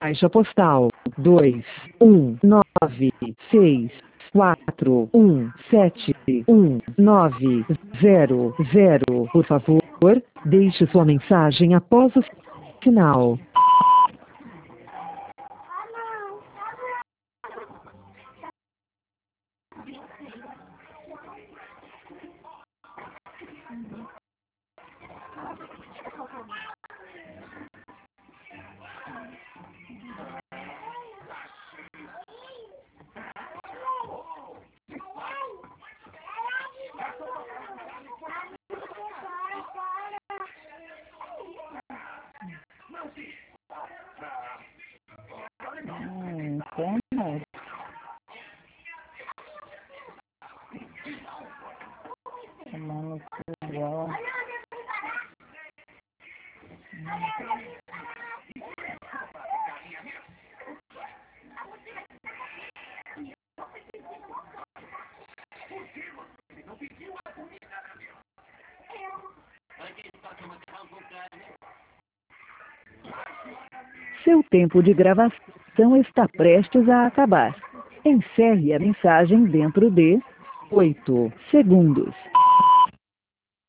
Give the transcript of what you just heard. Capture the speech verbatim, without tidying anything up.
Caixa postal dois um nove seis quatro um sete um nove zero zero. Por favor, deixe sua mensagem após o sinal. Hum, internet. Chamando igual. Seu tempo de gravação está prestes a acabar. Encerre a mensagem dentro de oito segundos.